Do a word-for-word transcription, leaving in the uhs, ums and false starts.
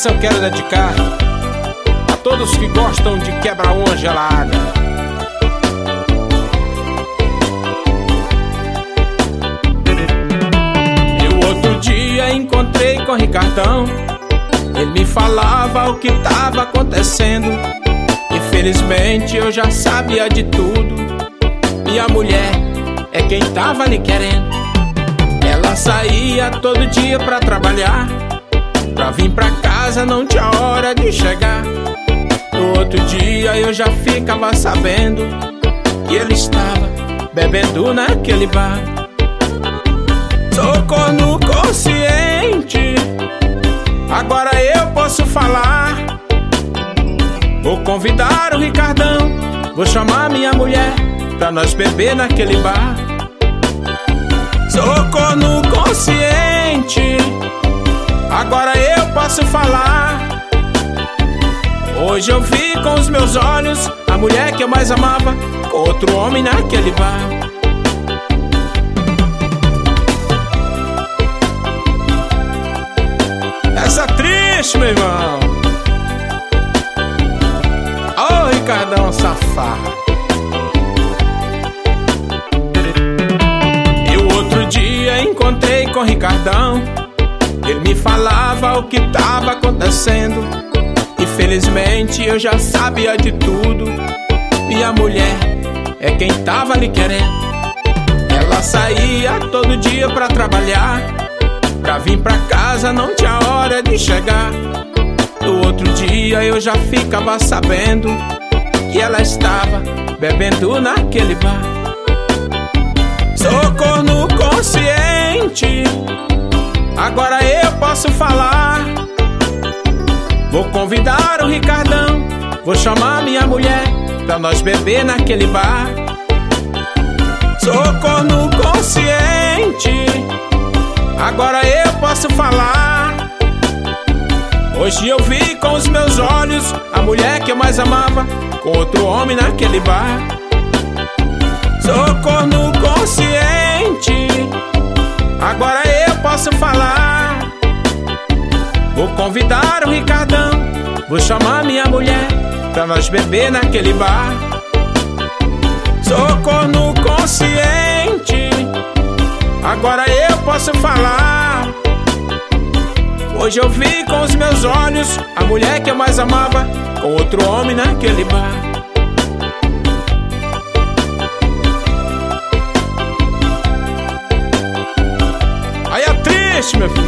Essa eu quero dedicar a todos que gostam de quebra-unha gelada. Eu outro dia encontrei com o Ricardão. Ele me falava o que tava acontecendo. Infelizmente eu já sabia de tudo. Minha mulher é quem tava lhe querendo. Ela saía todo dia pra trabalhar. Pra vir pra casa não tinha hora de chegar. No outro dia eu já ficava sabendo que ele estava bebendo naquele bar. Sou corno consciente, agora eu posso falar. Vou convidar o Ricardão, vou chamar minha mulher pra nós beber naquele bar. Sou corno consciente, agora eu posso falar. Hoje eu vi com os meus olhos a mulher que eu mais amava com outro homem naquele bar. Essa é triste, meu irmão. Ô, oh, Ricardão safado. Eu outro dia encontrei com o Ricardão. Ele me falava o que tava acontecendo. Infelizmente eu já sabia de tudo. Minha mulher é quem tava lhe querendo. Ela saía todo dia pra trabalhar. Pra vir pra casa não tinha hora de chegar. No outro dia eu já ficava sabendo que ela estava bebendo naquele bar. Sou corno consciente, agora eu posso falar. Vou convidar o Ricardão, vou chamar minha mulher pra nós beber naquele bar. Sou corno consciente, agora eu posso falar. Hoje eu vi com os meus olhos a mulher que eu mais amava com outro homem naquele bar. Sou corno consciente, agora eu posso falar. Vou convidar o Ricardão, vou chamar minha mulher pra nós beber naquele bar. Sou corno consciente, agora eu posso falar. Hoje eu vi com os meus olhos a mulher que eu mais amava com outro homem naquele bar. Aí é triste, meu filho.